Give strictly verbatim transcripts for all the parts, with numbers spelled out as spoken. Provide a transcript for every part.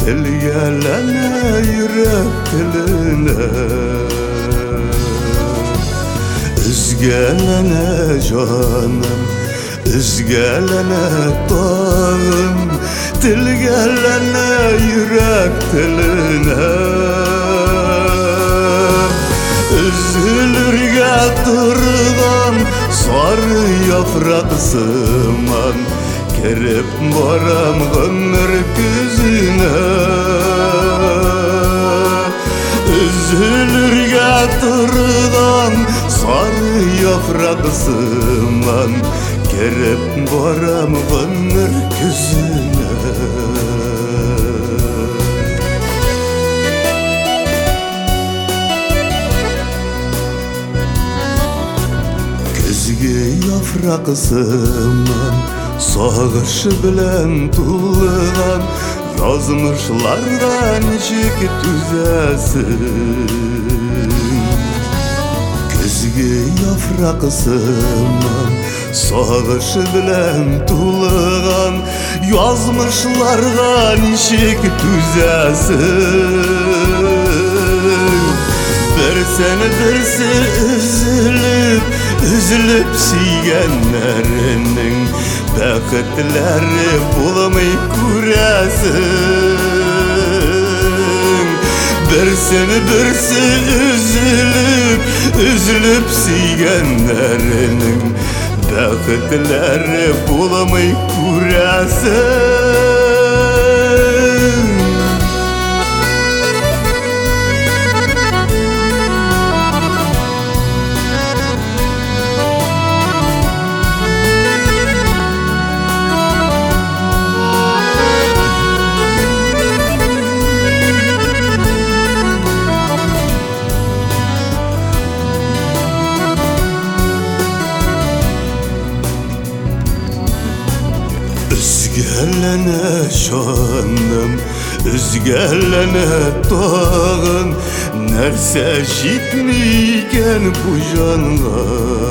Tel gelene yürek diline, üzgelene canım, üzgelene dağım, til gelene yürek diline. Üzülürge durgan sarı yapraksıman, kerip varam ömür güzüne. Üzülürge durgan sarı yapraksıman, kerip varam ömür güzüne. Küzgü yapraksıman, sağış bilen tulgan, yazmışlardan nişik tüzesin. Küzgü yapraksıman, sağış bilen tulgan, yazmışlardan nişik tüzesin. Bir seni birsi üzülüp, üzülüp siygenlerinin bəxtləri bulamay күрәсің. Бірсini бірsi üzülüp, üzülüp siygenlerinin bəxtləri bulamay күрәсің. Üzgelene şanım, üzgelene dağın, nerse jitmeyken bu canğa.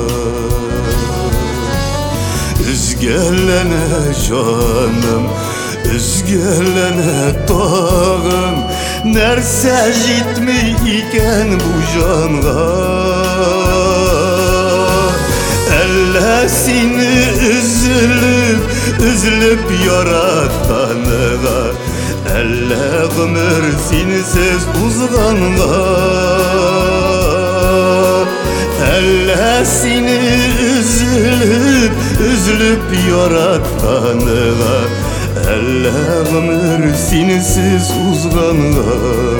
Üzgelene şanım, üzgelene dağın, nerse jitmeyken bu canğa. Ellesini üzülüp, üzülüp yaratanıga, elle ömür sensiz uzganga. Ellesini üzülüp, üzülüp yaratanıga, elle ömür sensiz uzganga.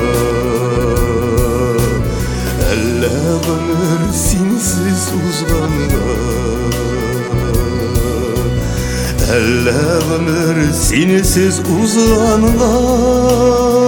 Elle ömür sensiz uzganga. Elle ömür sensiz uzganga.